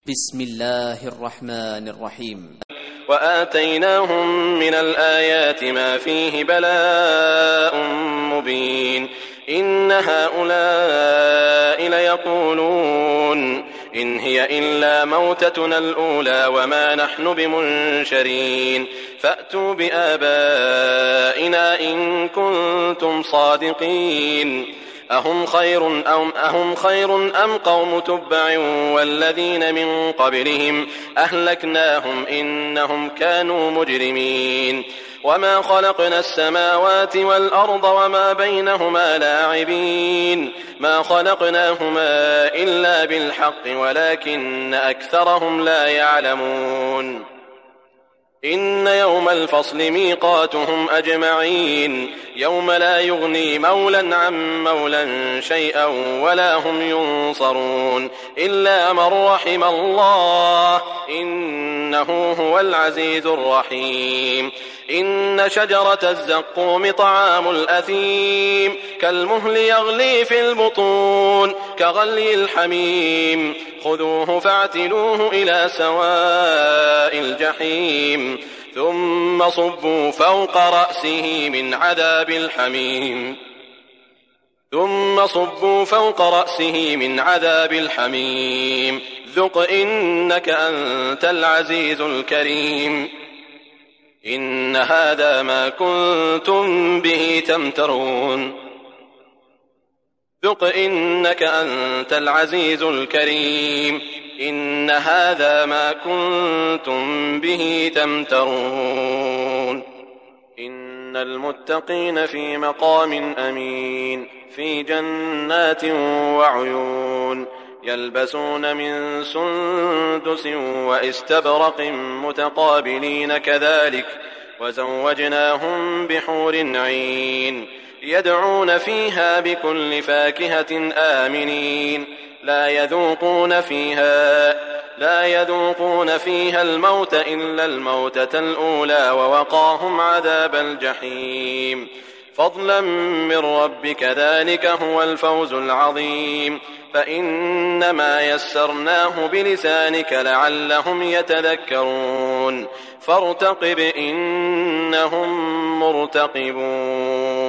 بسم الله الرحمن الرحيم. وآتيناهم من الآيات ما فيه بلاء مبين. إن هؤلاء ليقولون إن هي إلا موتتنا الأولى وما نحن بمنشرين فأتوا بآبائنا إن كنتم صادقين. أهم خير أم قوم تبع والذين من قبلهم أهلكناهم إنهم كانوا مجرمين. وما خلقنا السماوات والأرض وما بينهما لاعبين ما خلقناهما إلا بالحق ولكن أكثرهم لا يعلمون. إن يوم الفصل ميقاتهم أجمعين يوم لا يغني مولا عن مولا شيئا ولا هم ينصرون إلا من رحم الله إنه هو العزيز الرحيم. إن شجرة الزقوم طعام الأثيم كالمهل يغلي في البطون كغلي الحميم خذوه فاعتلوه إلى سواء الجحيم ثم صبوا فوق رأسه من عذاب الحميم ذق إنك أنت العزيز الكريم. إن هذا ما كنتم به تمترون ذق إنك أنت العزيز الكريم. إن هذا ما كنتم به تمترون. إن المتقين في مقام أمين في جنات وعيون يلبسون من سندس وإستبرق متقابلين كذلك وزوجناهم بحور عين يدعون فيها بكل فاكهة آمنين لا يذوقون فيها الموت إلا الموتة الأولى ووقاهم عذاب الجحيم فضلا من ربك ذلك هو الفوز العظيم. فإنما يسرناه بلسانك لعلهم يتذكرون فارتقب إنهم مرتقبون.